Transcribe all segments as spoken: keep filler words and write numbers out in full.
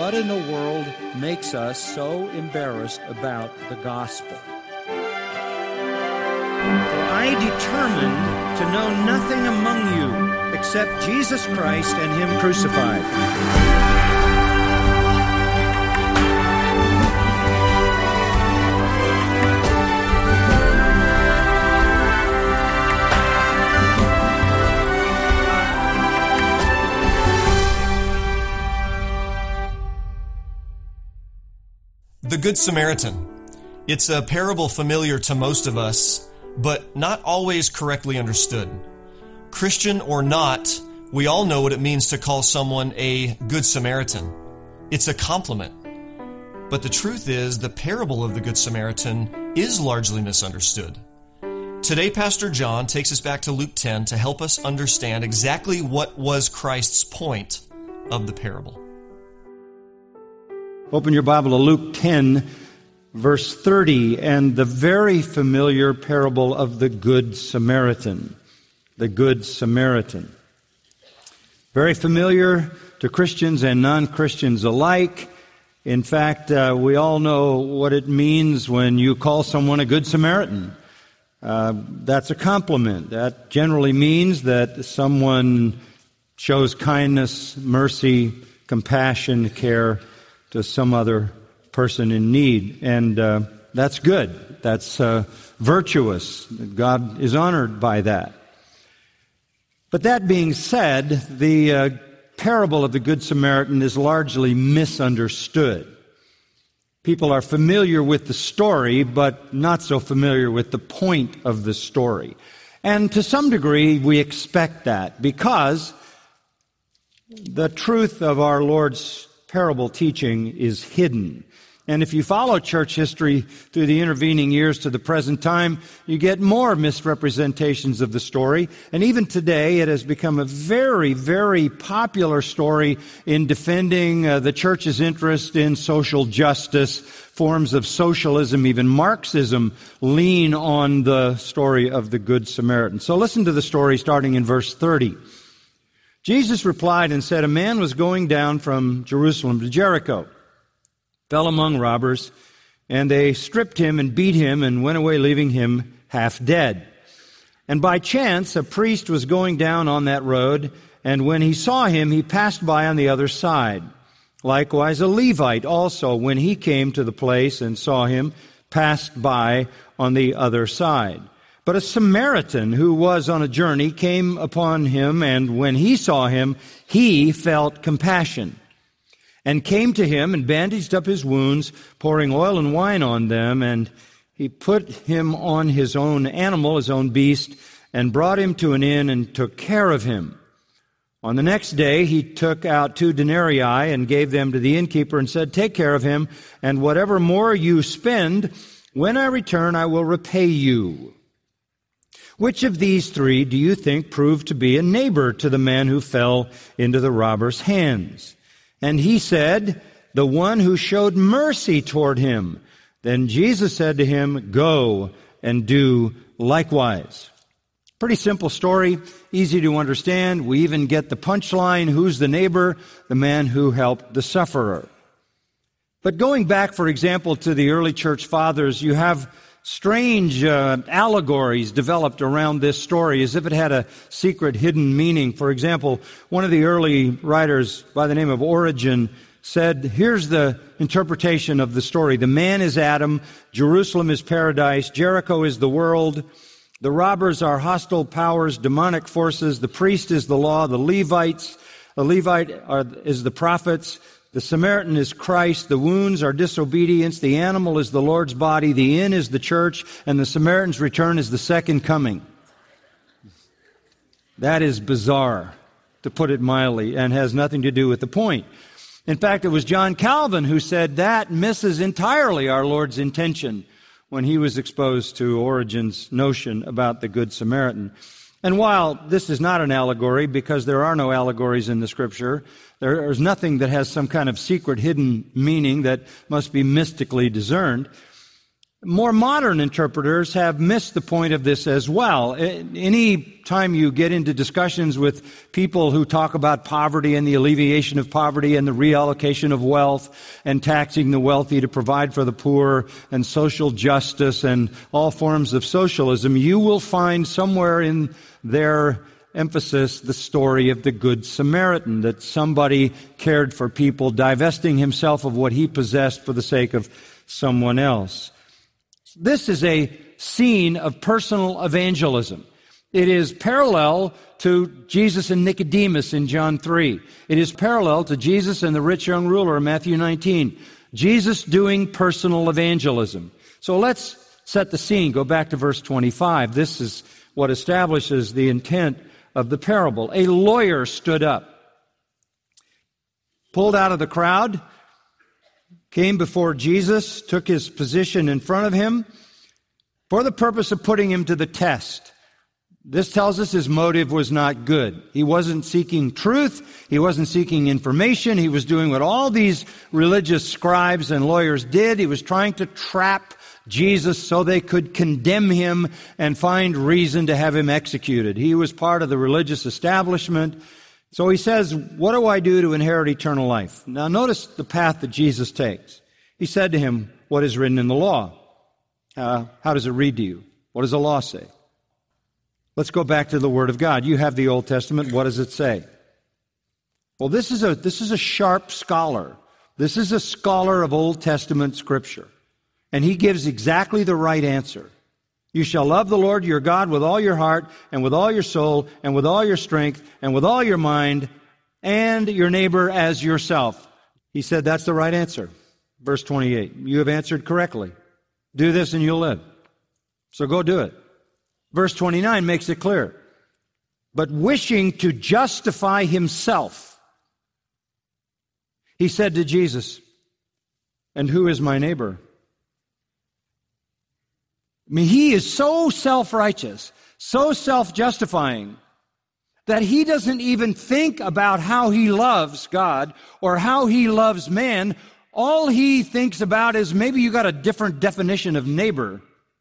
What in the world makes us so embarrassed about the gospel? For I determined to know nothing among you except Jesus Christ and Him crucified. The Good Samaritan. It's a parable familiar to most of us, but not always correctly understood. Christian or not, we all know what it means to call someone a Good Samaritan. It's a compliment. But the truth is, the parable of the Good Samaritan is largely misunderstood. Today, Pastor John takes us back to Luke ten to help us understand exactly what was Christ's point of the parable. Open your Bible to Luke ten, verse thirty, and the very familiar parable of the Good Samaritan. The Good Samaritan. Very familiar to Christians and non-Christians alike. In fact, uh, we all know what it means when you call someone a Good Samaritan. Uh, that's a compliment. That generally means that someone shows kindness, mercy, compassion, care to some other person in need. And uh, that's good. That's uh, virtuous. God is honored by that. But that being said, the uh, parable of the Good Samaritan is largely misunderstood. People are familiar with the story, but not so familiar with the point of the story. And to some degree, we expect that because the truth of our Lord's parable teaching is hidden. And if you follow church history through the intervening years to the present time, you get more misrepresentations of the story. And even today, it has become a very, very popular story in defending uh, the church's interest in social justice. Forms of socialism, even Marxism, lean on the story of the Good Samaritan. So listen to the story starting in verse thirty. Jesus replied and said, "A man was going down from Jerusalem to Jericho, fell among robbers, and they stripped him and beat him and went away, leaving him half dead. And by chance, a priest was going down on that road, and when he saw him, he passed by on the other side. Likewise, a Levite also, when he came to the place and saw him, passed by on the other side. But a Samaritan who was on a journey came upon him, and when he saw him, he felt compassion, and came to him and bandaged up his wounds, pouring oil and wine on them, and he put him on his own animal, his own beast, and brought him to an inn and took care of him. On the next day he took out two denarii and gave them to the innkeeper and said, 'Take care of him, and whatever more you spend, when I return I will repay you.' Which of these three do you think proved to be a neighbor to the man who fell into the robber's hands?" And he said, "The one who showed mercy toward him." Then Jesus said to him, "Go and do likewise." Pretty simple story, easy to understand. We even get the punchline, who's the neighbor? The man who helped the sufferer. But going back, for example, to the early church fathers, you have strange uh, allegories developed around this story as if it had a secret hidden meaning. For example, one of the early writers by the name of Origen said, here's the interpretation of the story. The man is Adam, Jerusalem is paradise, Jericho is the world, the robbers are hostile powers, demonic forces, the priest is the law, the Levites, the Levite are, is the prophets, the Samaritan is Christ, the wounds are disobedience, the animal is the Lord's body, the inn is the church, and the Samaritan's return is the second coming. That is bizarre, to put it mildly, and has nothing to do with the point. In fact, it was John Calvin who said that misses entirely our Lord's intention when he was exposed to Origen's notion about the Good Samaritan. And while this is not an allegory, because there are no allegories in the Scripture, there is nothing that has some kind of secret hidden meaning that must be mystically discerned, More modern interpreters have missed the point of this as well. Any time you get into discussions with people who talk about poverty and the alleviation of poverty and the reallocation of wealth and taxing the wealthy to provide for the poor and social justice and all forms of socialism, you will find somewhere in their emphasis the story of the Good Samaritan, that somebody cared for people, divesting himself of what he possessed for the sake of someone else. This is a scene of personal evangelism. It is parallel to Jesus and Nicodemus in John three. It is parallel to Jesus and the rich young ruler in Matthew nineteen. Jesus doing personal evangelism. So let's set the scene. Go back to verse twenty-five. This is what establishes the intent of the parable. A lawyer stood up, pulled out of the crowd, came before Jesus, took his position in front of him for the purpose of putting him to the test. This tells us his motive was not good. He wasn't seeking truth. He wasn't seeking information. He was doing what all these religious scribes and lawyers did. He was trying to trap Jesus so they could condemn him and find reason to have him executed. He was part of the religious establishment. So he says, what do I do to inherit eternal life? Now notice the path that Jesus takes. He said to him, what is written in the law? Uh, how does it read to you? What does the law say? Let's go back to the Word of God. You have the Old Testament. What does it say? Well, this is a, this is a sharp scholar. This is a scholar of Old Testament Scripture. And he gives exactly the right answer. You shall love the Lord your God with all your heart and with all your soul and with all your strength and with all your mind and your neighbor as yourself. He said that's the right answer. Verse twenty-eight, you have answered correctly. Do this and you'll live. So go do it. Verse twenty-nine makes it clear. But wishing to justify himself, he said to Jesus, and who is my neighbor? I mean, he is so self-righteous, so self-justifying, that he doesn't even think about how he loves God or how he loves man. All he thinks about is maybe you got a different definition of neighbor.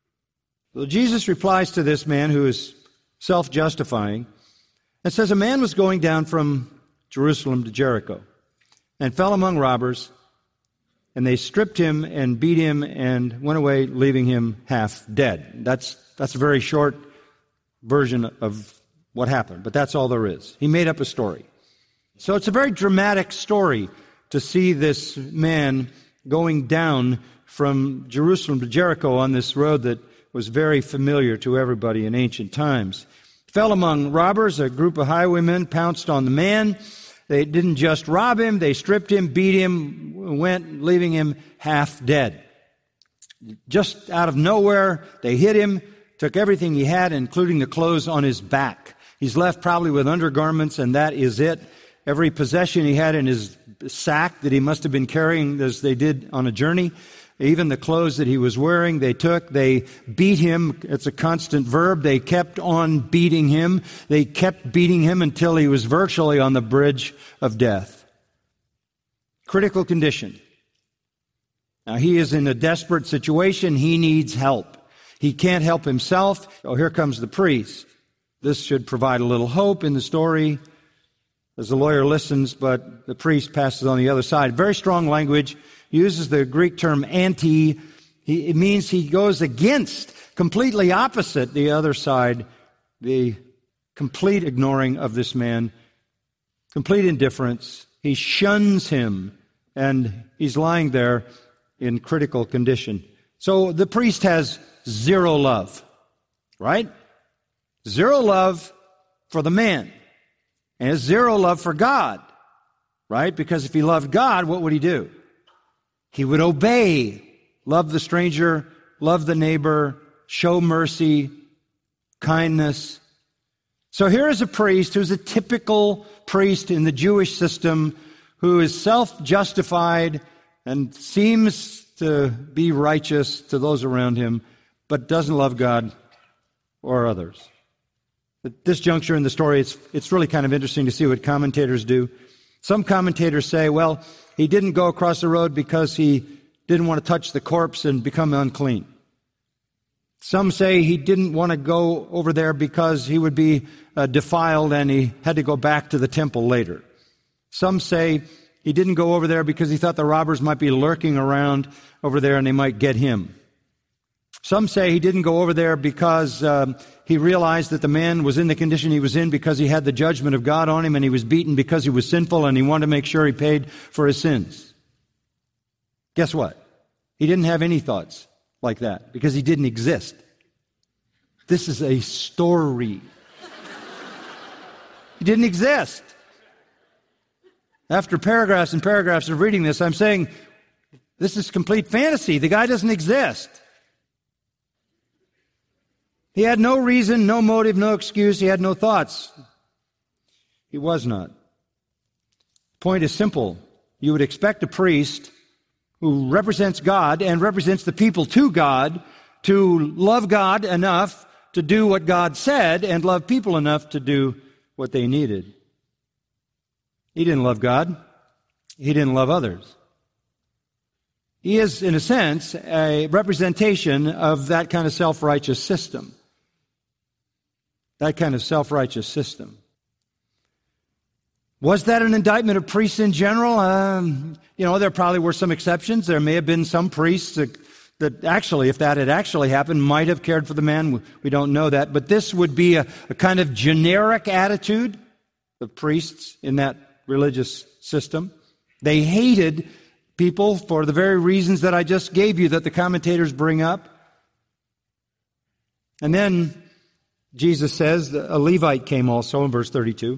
So Jesus replies to this man who is self-justifying and says, a man was going down from Jerusalem to Jericho and fell among robbers, and they stripped him and beat him and went away, leaving him half dead. That's, that's a very short version of what happened, but that's all there is. He made up a story. So it's a very dramatic story to see this man going down from Jerusalem to Jericho on this road that was very familiar to everybody in ancient times. Fell among robbers, a group of highwaymen pounced on the man. They didn't just rob him, they stripped him, beat him, went, leaving him half dead. Just out of nowhere, they hit him, took everything he had, including the clothes on his back. He's left probably with undergarments, and that is it. Every possession he had in his sack that he must have been carrying as they did on a journey, even the clothes that he was wearing, they took. They beat him. It's a constant verb. They kept on beating him. They kept beating him until he was virtually on the bridge of death. Critical condition. Now, he is in a desperate situation. He needs help. He can't help himself. Oh, here comes the priest. This should provide a little hope in the story as the lawyer listens, but the priest passes on the other side. Very strong language. He uses the Greek term anti. He, it means he goes against, completely opposite the other side, the complete ignoring of this man, complete indifference. He shuns him, and he's lying there in critical condition. So the priest has zero love, right? Zero love for the man, and has zero love for God, right? Because if he loved God, what would he do? He would obey, love the stranger, love the neighbor, show mercy, kindness. So here is a priest who's a typical priest in the Jewish system who is self-justified and seems to be righteous to those around him, but doesn't love God or others. At this juncture in the story, it's, it's really kind of interesting to see what commentators do. Some commentators say, well, he didn't go across the road because he didn't want to touch the corpse and become unclean. Some say he didn't want to go over there because he would be uh, defiled and he had to go back to the temple later. Some say he didn't go over there because he thought the robbers might be lurking around over there and they might get him. Some say he didn't go over there because um, he realized that the man was in the condition he was in because he had the judgment of God on him and he was beaten because he was sinful and he wanted to make sure he paid for his sins. Guess what? He didn't have any thoughts like that because he didn't exist. This is a story. He didn't exist. After paragraphs and paragraphs of reading this, I'm saying this is complete fantasy. The guy doesn't exist. He had no reason, no motive, no excuse. He had no thoughts. He was not. The point is simple. You would expect a priest who represents God and represents the people to God to love God enough to do what God said and love people enough to do what they needed. He didn't love God. He didn't love others. He is, in a sense, a representation of that kind of self-righteous system. That kind of self-righteous system. Was that an indictment of priests in general? Um, you know, there probably were some exceptions. There may have been some priests that, that actually, if that had actually happened, might have cared for the man. We don't know that. But this would be a, a kind of generic attitude of priests in that religious system. They hated people for the very reasons that I just gave you, that the commentators bring up. And then Jesus says that a Levite came also in verse thirty-two.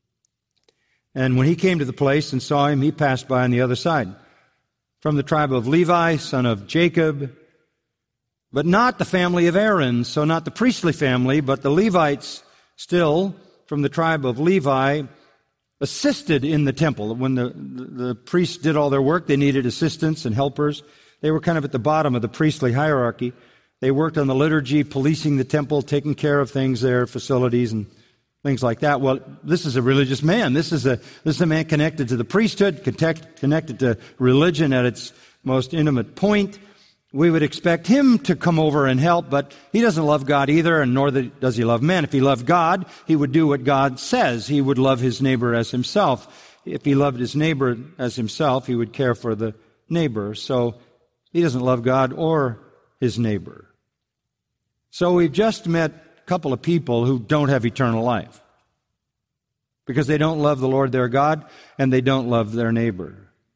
And when he came to the place and saw him, he passed by on the other side. From the tribe of Levi, son of Jacob, but not the family of Aaron, so not the priestly family, but the Levites still from the tribe of Levi assisted in the temple. When the, the, the priests did all their work, they needed assistants and helpers. They were kind of at the bottom of the priestly hierarchy. They worked on the liturgy, policing the temple, taking care of things there, facilities and things like that. Well, this is a religious man. This is a this is a man connected to the priesthood, connect, connected to religion at its most intimate point. We would expect him to come over and help, but he doesn't love God either, and nor does he love men. If he loved God, he would do what God says. He would love his neighbor as himself. If he loved his neighbor as himself, he would care for the neighbor. So he doesn't love God or his neighbor. So we've just met a couple of people who don't have eternal life because they don't love the Lord their God and they don't love their neighbor.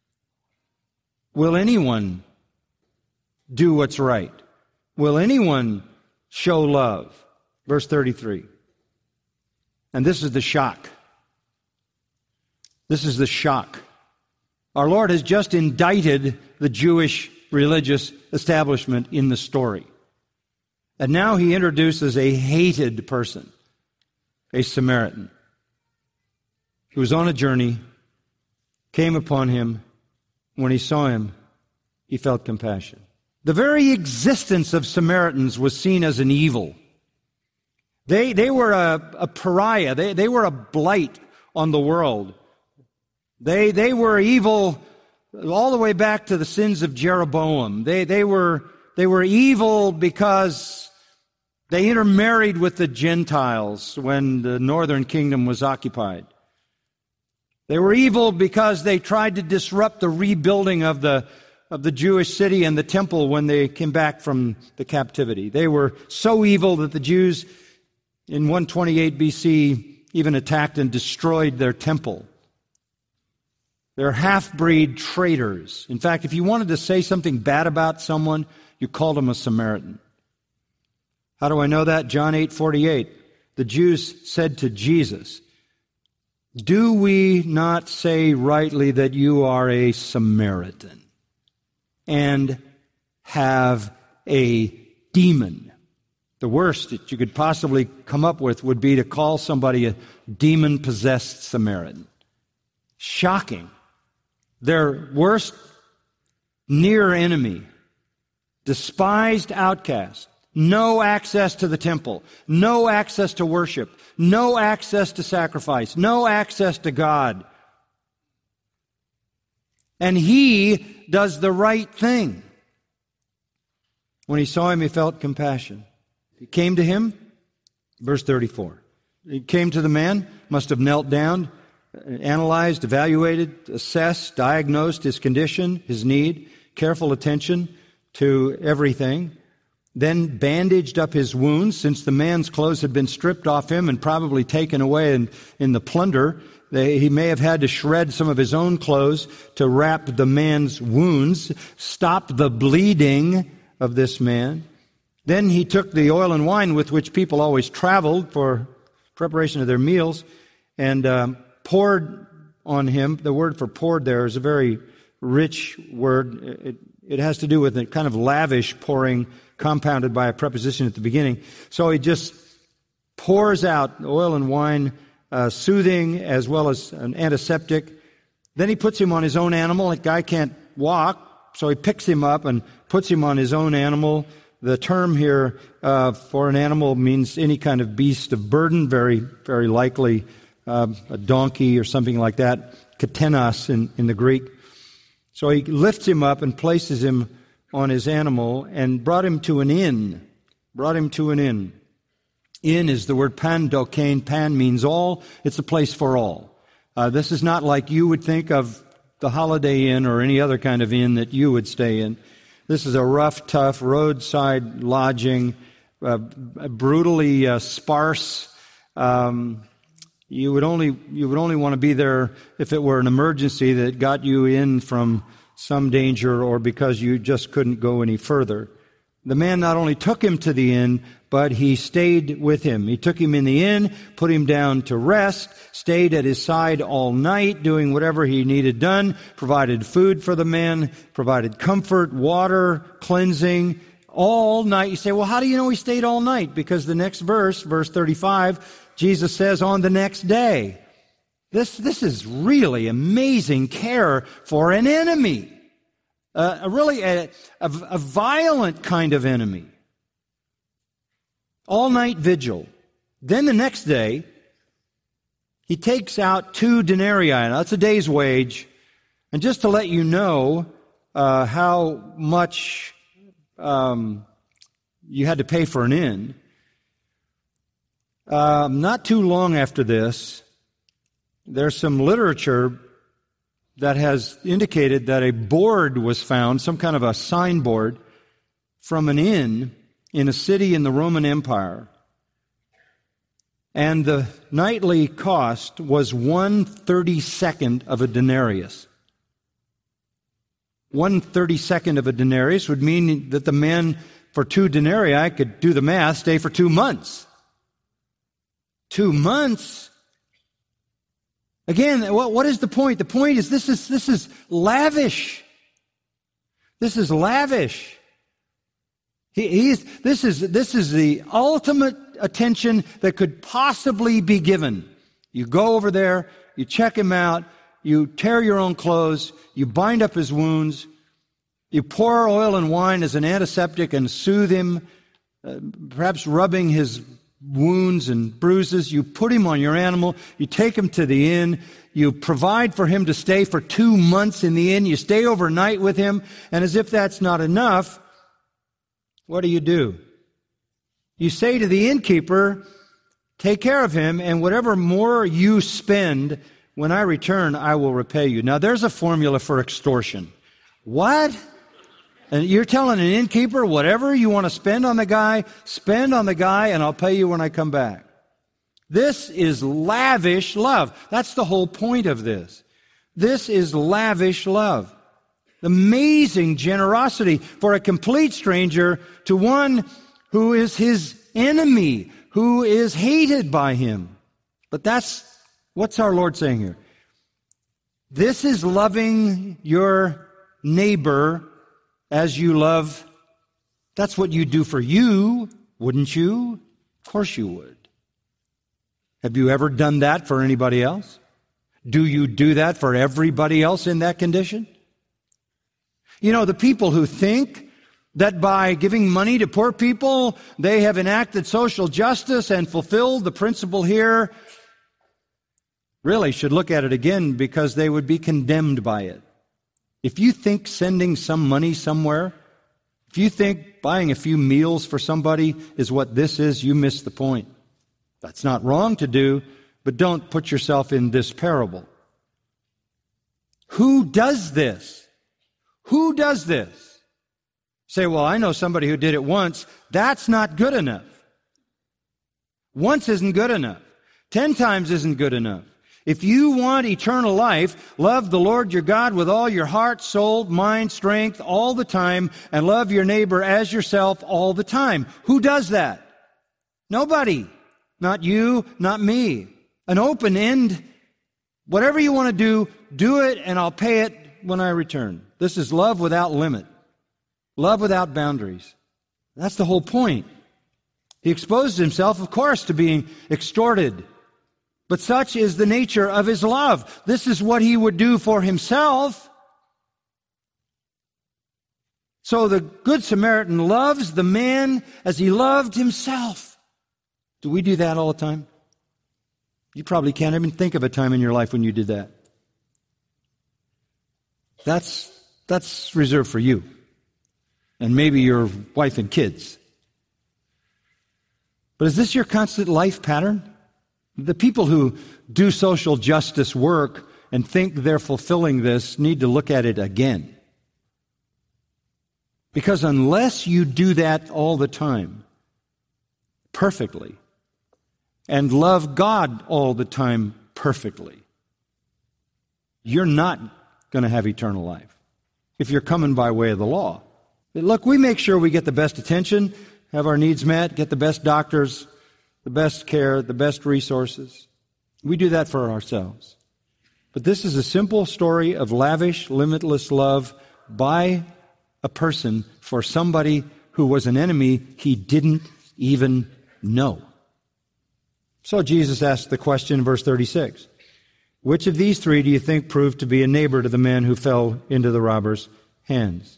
Will anyone do what's right? Will anyone show love? Verse thirty-three. And this is the shock. This is the shock. Our Lord has just indicted the Jewish religious establishment in the story. And now he introduces a hated person, a Samaritan, who was on a journey, came upon him. When he saw him, he felt compassion. The very existence of Samaritans was seen as an evil. They, they were a, a pariah. They, they were a blight on the world. They, they were evil all the way back to the sins of Jeroboam. They, they were, they were evil because they intermarried with the Gentiles when the northern kingdom was occupied. They were evil because they tried to disrupt the rebuilding of the of the Jewish city and the temple when they came back from the captivity. They were so evil that the Jews in one twenty-eight B C even attacked and destroyed their temple. They're half-breed traitors. In fact, if you wanted to say something bad about someone, you called them a Samaritan. How do I know that? John eight forty-eight. The Jews said to Jesus, "Do we not say rightly that you are a Samaritan and have a demon?" The worst that you could possibly come up with would be to call somebody a demon-possessed Samaritan. Shocking. Their worst near enemy, despised outcast, no access to the temple, no access to worship, no access to sacrifice, no access to God. And he does the right thing. When he saw him, he felt compassion. He came to him, verse thirty-four. He came to the man, must have knelt down, analyzed, evaluated, assessed, diagnosed his condition, his need, careful attention to everything, then bandaged up his wounds, since the man's clothes had been stripped off him and probably taken away in, in the plunder. They, he may have had to shred some of his own clothes to wrap the man's wounds, stop the bleeding of this man. Then he took the oil and wine with which people always traveled for preparation of their meals and um, poured on him. The word for poured there is a very rich word. It, it has to do with a kind of lavish pouring, compounded by a preposition at the beginning. So he just pours out oil and wine, uh, soothing as well as an antiseptic. Then he puts him on his own animal. The guy can't walk, so he picks him up and puts him on his own animal. The term here uh, for an animal means any kind of beast of burden, very, very likely uh, a donkey or something like that, katenos in, in the Greek. So he lifts him up and places him on his animal and brought him to an inn. Brought him to an inn. Inn is the word pandokein. Pan means all. It's a place for all. Uh, this is not like you would think of the Holiday Inn or any other kind of inn that you would stay in. This is a rough, tough, roadside lodging, uh, brutally uh, sparse. Um, you would only you would only want to be there if it were an emergency that got you in from some danger or because you just couldn't go any further. The man not only took him to the inn, but he stayed with him. He took him in the inn, put him down to rest, stayed at his side all night, doing whatever he needed done, provided food for the man, provided comfort, water, cleansing, all night. You say, well, how do you know he stayed all night? Because the next verse, verse thirty-five, Jesus says, on the next day. This, this is really amazing care for an enemy. Uh, a really a, a, a violent kind of enemy. All-night vigil. Then the next day, he takes out two denarii. Now, that's a day's wage. And just to let you know uh, how much um, you had to pay for an inn, uh, not too long after this, there's some literature that has indicated that a board was found, some kind of a signboard, from an inn in a city in the Roman Empire. And the nightly cost was one thirty-second of a denarius. One thirty-second of a denarius would mean that the man for two denarii could do the math, stay for two months. Two months? Again, what, what is the point? The point is this is this is lavish. This is lavish. He, he is, this is this is the ultimate attention that could possibly be given. You go over there, you check him out, you tear your own clothes, you bind up his wounds, you pour oil and wine as an antiseptic and soothe him, uh, perhaps rubbing his wounds and bruises. You put him on your animal. You take him to the inn. You provide for him to stay for two months in the inn. You stay overnight with him. And as if that's not enough, what do you do? You say to the innkeeper, take care of him, and whatever more you spend, when I return, I will repay you. Now, there's a formula for extortion. What? And you're telling an innkeeper, whatever you want to spend on the guy, spend on the guy, and I'll pay you when I come back. This is lavish love. That's the whole point of this. This is lavish love. Amazing generosity for a complete stranger to one who is his enemy, who is hated by him. But that's, what's our Lord saying here? This is loving your neighbor as you love. That's what you do for you, wouldn't you? Of course you would. Have you ever done that for anybody else? Do you do that for everybody else in that condition? You know, the people who think that by giving money to poor people, they have enacted social justice and fulfilled the principle here, really should look at it again, because they would be condemned by it. If you think sending some money somewhere If you think buying a few meals for somebody is what this is, you miss the point. That's not wrong to do, but don't put yourself in this parable. Who does this? Who does this? Say, well, I know somebody who did it once. That's not good enough. Once isn't good enough. Ten times isn't good enough. If you want eternal life, love the Lord your God with all your heart, soul, mind, strength, all the time, and love your neighbor as yourself all the time. Who does that? Nobody. Not you, not me. An open end. Whatever you want to do, do it, and I'll pay it when I return. This is love without limit. Love without boundaries. That's the whole point. He exposes himself, of course, to being extorted. But such is the nature of his love. This is what he would do for himself. So the Good Samaritan loves the man as he loved himself. Do we do that all the time? You probably can't even think of a time in your life when you did that. That's, that's reserved for you. And maybe your wife and kids. But is this your constant life pattern? The people who do social justice work and think they're fulfilling this need to look at it again. Because unless you do that all the time, perfectly, and love God all the time perfectly, you're not going to have eternal life if you're coming by way of the law. Look, we make sure we get the best attention, have our needs met, get the best doctors, the best care, the best resources. We do that for ourselves. But this is a simple story of lavish, limitless love by a person for somebody who was an enemy he didn't even know. So Jesus asked the question in verse thirty-six. Which of these three do you think proved to be a neighbor to the man who fell into the robber's hands?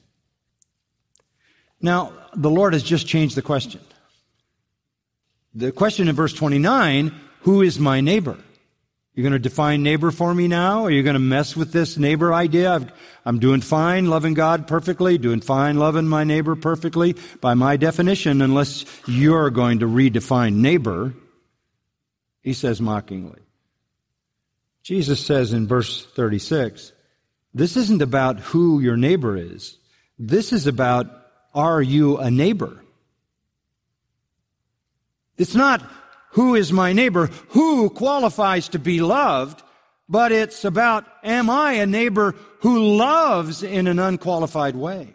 Now, the Lord has just changed the question. The question in verse twenty-nine, who is my neighbor? You're going to define neighbor for me now? Are you going to mess with this neighbor idea? I've, I'm doing fine loving God perfectly, doing fine loving my neighbor perfectly. By my definition, unless you're going to redefine neighbor, he says mockingly. Jesus says in verse thirty-six, this isn't about who your neighbor is. This is about, are you a neighbor? It's not who is my neighbor, who qualifies to be loved, but it's about, am I a neighbor who loves in an unqualified way?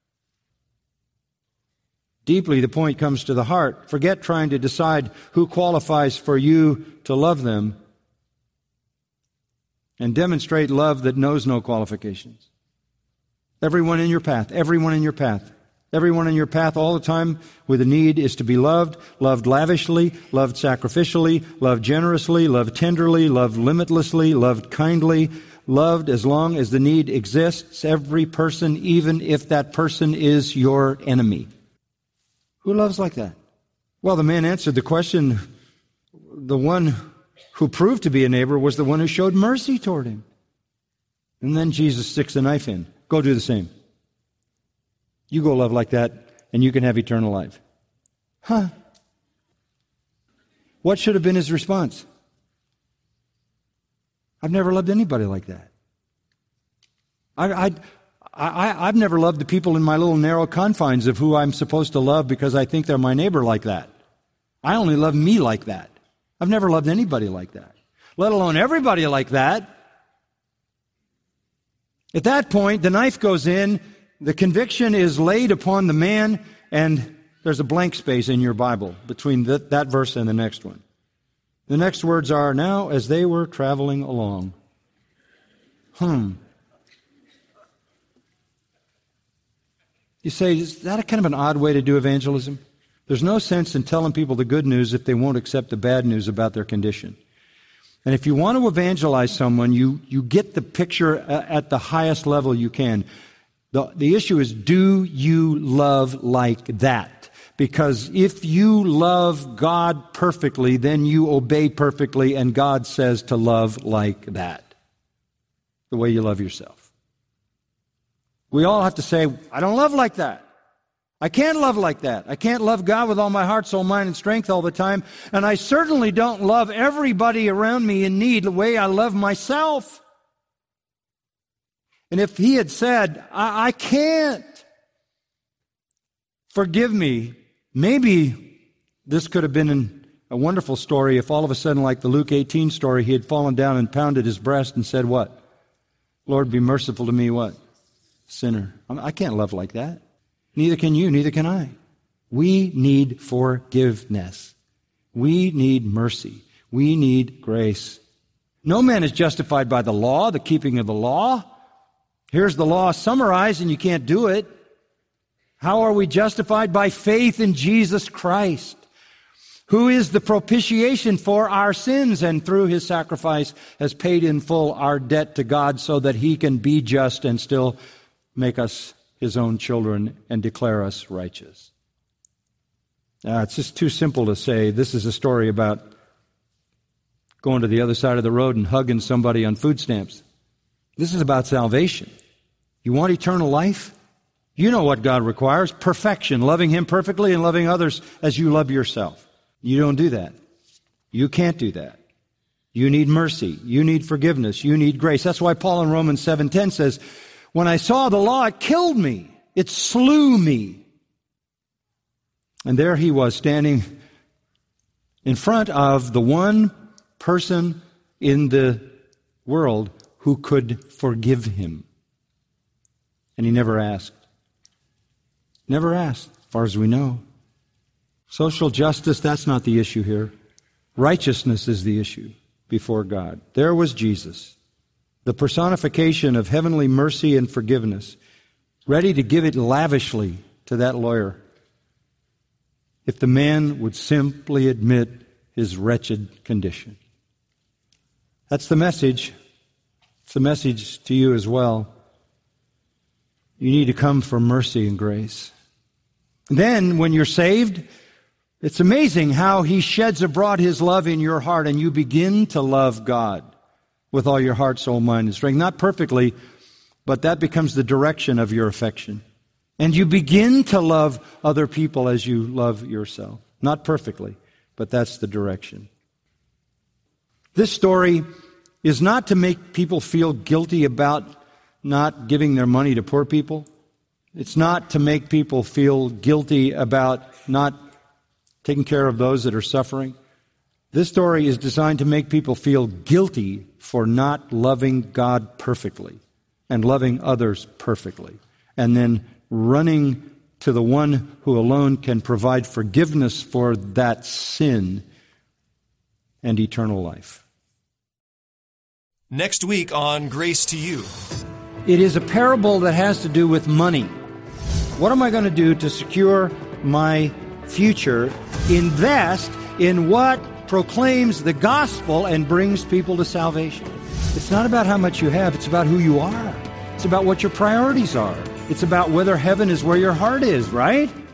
Deeply, the point comes to the heart. Forget trying to decide who qualifies for you to love them, and demonstrate love that knows no qualifications. Everyone in your path, everyone in your path, everyone in your path all the time with a need is to be loved, loved lavishly, loved sacrificially, loved generously, loved tenderly, loved limitlessly, loved kindly, loved as long as the need exists. Every person, even if that person is your enemy. Who loves like that? Well, the man answered the question. The one who proved to be a neighbor was the one who showed mercy toward him. And then Jesus sticks the knife in. Go do the same. You go love like that, and you can have eternal life. Huh? What should have been his response? I've never loved anybody like that. I, I, I, I've never loved the people in my little narrow confines of who I'm supposed to love because I think they're my neighbor like that. I only love me like that. I've never loved anybody like that, let alone everybody like that. At that point, the knife goes in, the conviction is laid upon the man, and there's a blank space in your Bible between that, that verse and the next one. The next words are, now as they were traveling along. Hmm. You say, is that a kind of an odd way to do evangelism? There's no sense in telling people the good news if they won't accept the bad news about their condition. And if you want to evangelize someone, you, you get the picture at the highest level you can. The, the issue is, do you love like that? Because if you love God perfectly, then you obey perfectly, and God says to love like that, the way you love yourself. We all have to say, I don't love like that. I can't love like that. I can't love God with all my heart, soul, mind, and strength all the time. And I certainly don't love everybody around me in need the way I love myself. And if he had said, I, I can't, forgive me, maybe this could have been an, a wonderful story if all of a sudden, like the Luke eighteen story, he had fallen down and pounded his breast and said what? Lord, be merciful to me, what? Sinner. I can't love like that. Neither can you, neither can I. We need forgiveness. We need mercy. We need grace. No man is justified by the law, the keeping of the law. Here's the law summarized, and you can't do it. How are we justified? By faith in Jesus Christ, who is the propitiation for our sins, and through his sacrifice has paid in full our debt to God so that he can be just and still make us his own children and declare us righteous. Uh, it's just too simple to say this is a story about going to the other side of the road and hugging somebody on food stamps. This is about salvation. You want eternal life? You know what God requires. Perfection, loving him perfectly and loving others as you love yourself. You don't do that. You can't do that. You need mercy. You need forgiveness. You need grace. That's why Paul in Romans seven ten says, when I saw the law, it killed me. It slew me. And there he was standing in front of the one person in the world who could forgive him. And he never asked. Never asked, as far as we know. Social justice, that's not the issue here. Righteousness is the issue before God. There was Jesus, the personification of heavenly mercy and forgiveness, ready to give it lavishly to that lawyer if the man would simply admit his wretched condition. That's the message. It's the message to you as well. You need to come for mercy and grace. Then, when you're saved, it's amazing how he sheds abroad his love in your heart, and you begin to love God with all your heart, soul, mind, and strength. Not perfectly, but that becomes the direction of your affection. And you begin to love other people as you love yourself. Not perfectly, but that's the direction. This story is not to make people feel guilty about not giving their money to poor people. It's not to make people feel guilty about not taking care of those that are suffering. This story is designed to make people feel guilty for not loving God perfectly and loving others perfectly, and then running to the one who alone can provide forgiveness for that sin and eternal life. Next week on Grace to You. It is a parable that has to do with money. What am I going to do to secure my future? Invest in what proclaims the gospel and brings people to salvation. It's not about how much you have, it's about who you are. It's about what your priorities are. It's about whether heaven is where your heart is, right?